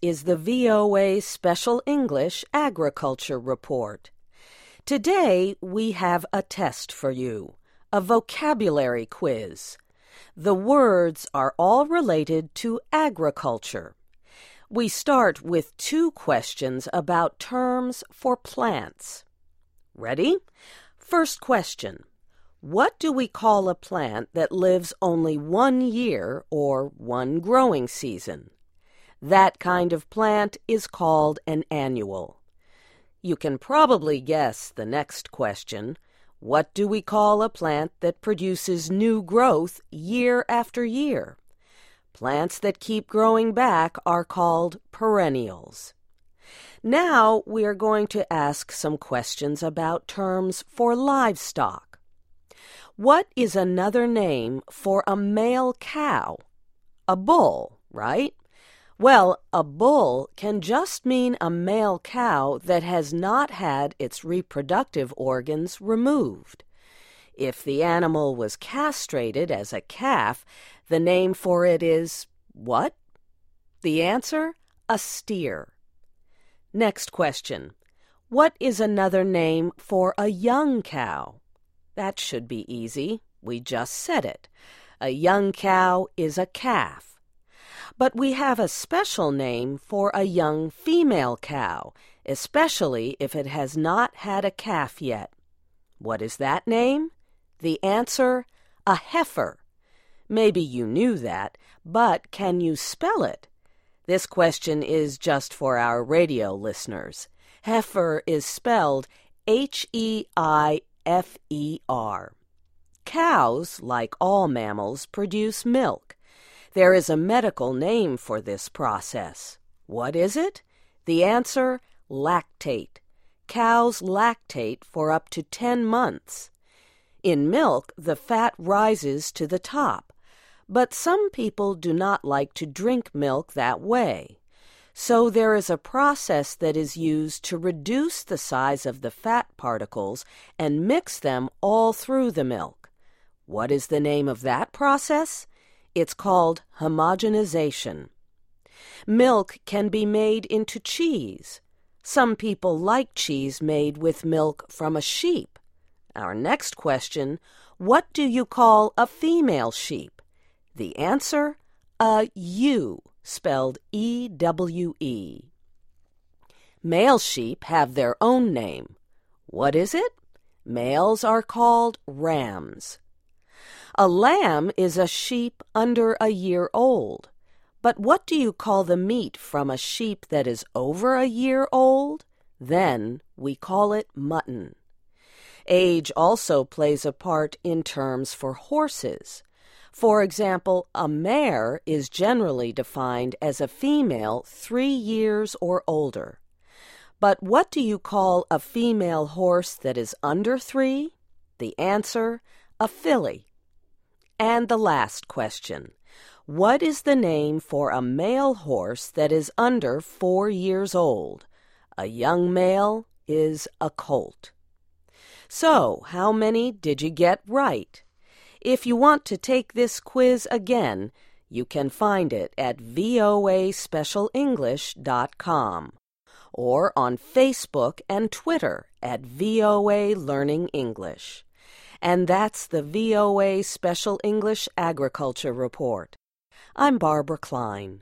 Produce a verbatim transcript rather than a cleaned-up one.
is the V O A Special English Agriculture Report. Today we have a test for you, a vocabulary quiz. The words are all related to agriculture. We start with two questions about terms for plants. Ready? First question. What do we call a plant that lives only one year or one growing season? That kind of plant is called an annual. You can probably guess the next question. What do we call a plant that produces new growth year after year? Plants that keep growing back are called perennials. Now we are going to ask some questions about terms for livestock. What is another name for a male cow? A bull, right? Well, a bull can just mean a male cow that has not had its reproductive organs removed. If the animal was castrated as a calf, the name for it is what? The answer? A steer. Next question. What is another name for a young cow? That should be easy. We just said it. A young cow is a calf. But we have a special name for a young female cow, especially if it has not had a calf yet. What is that name? The answer, a heifer. Maybe you knew that, but can you spell it? This question is just for our radio listeners. Heifer is spelled H E I F E R. Cows, like all mammals, produce milk. There is a medical name for this process. What is it? The answer, lactate. Cows lactate for up to ten months. In milk, the fat rises to the top, but some people do not like to drink milk that way. So there is a process that is used to reduce the size of the fat particles and mix them all through the milk. What is the name of that process? It's called homogenization. Milk can be made into cheese. Some people like cheese made with milk from a sheep. Our next question, what do you call a female sheep? The answer, a ewe, spelled E W E. Male sheep have their own name. What is it? Males are called rams. A lamb is a sheep under a year old. But what do you call the meat from a sheep that is over a year old? Then we call it mutton. Age also plays a part in terms for horses. For example, a mare is generally defined as a female three years or older. But what do you call a female horse that is under three? The answer, a filly. And the last question. What is the name for a male horse that is under four years old? A young male is a colt. So, how many did you get right? If you want to take this quiz again, you can find it at V O A special english dot com or on Facebook and Twitter at V O A Learning English. And that's the V O A Special English Agriculture Report. I'm Barbara Klein.